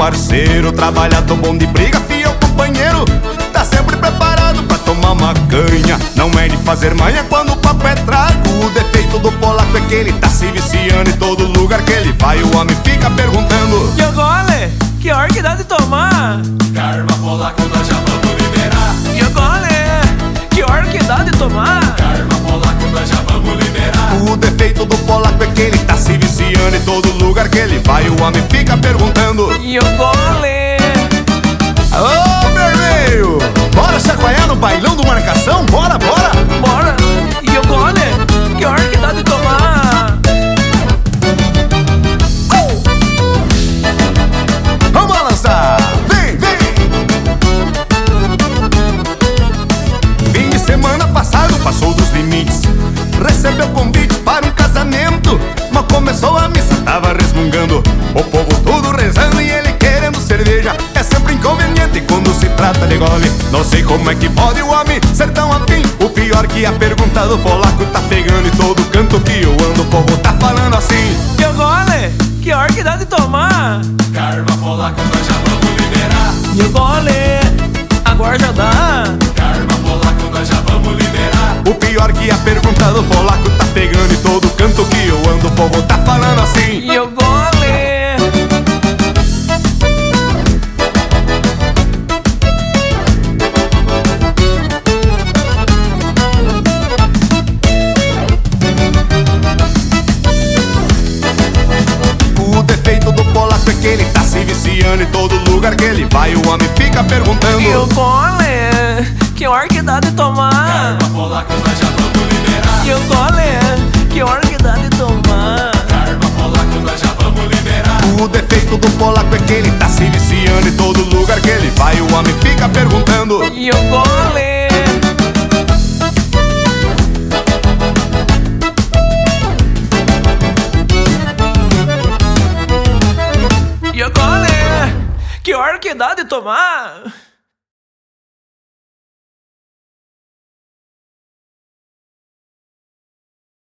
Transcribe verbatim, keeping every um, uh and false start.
parceiro, trabalhador bom de briga, fiel companheiro. Tá sempre preparado pra tomar uma canha. Não é de fazer manha quando o papo é trago. O defeito do polaco é que ele tá se viciando. Em todo lugar que ele vai o homem fica perguntando: e o gole? Que hora que dá de tomar? Karma polaco nós já vamos liberar. E o gole? Que hora que dá de tomar? Karma polaco nós já vamos liberar. O defeito do polaco é que ele tá se viciando. Em todo lugar que ele vai o homem fica perguntando: e o gole? Ô vermelho, bora chacoalhar no bailão do Marcação? Bora, bora! Bora! E o gole? Que hora que dá de tomar? Uh! Vamos balançar! Vem, vem! Fim de semana passado passou dos limites. Recebeu convite para um casamento. Mal começou a missa, tava resmungando. O povo tudo rezando e ele querendo cerveja. É sempre inconveniente quando se trata de gole. Não sei como é que pode o homem ser tão afim. O pior que a pergunta do polaco tá pegando. E todo canto que eu ando o povo tá falando assim: e o gole? Que hora que dá de tomar? Karma polaco nós já vamos liberar. E o gole? Agora já dá? Karma polaco nós já vamos liberar. O pior que a pergunta do polaco tá pegando. E todo canto que eu ando o povo tá falando assim: e o gole? O defeito do polaco é que ele tá se viciando. Em todo lugar que ele vai o homem fica perguntando: E o gole? Que hora que dá de tomar? Karma polaco nós já vamos liberar. E o gole? Que hora que dá de tomar? Karma polaco nós já vamos liberar. O defeito do polaco é que ele tá se viciando. Em todo lugar que ele vai o homem fica perguntando: E o gole? E o gole? Que hora que dá de tomar?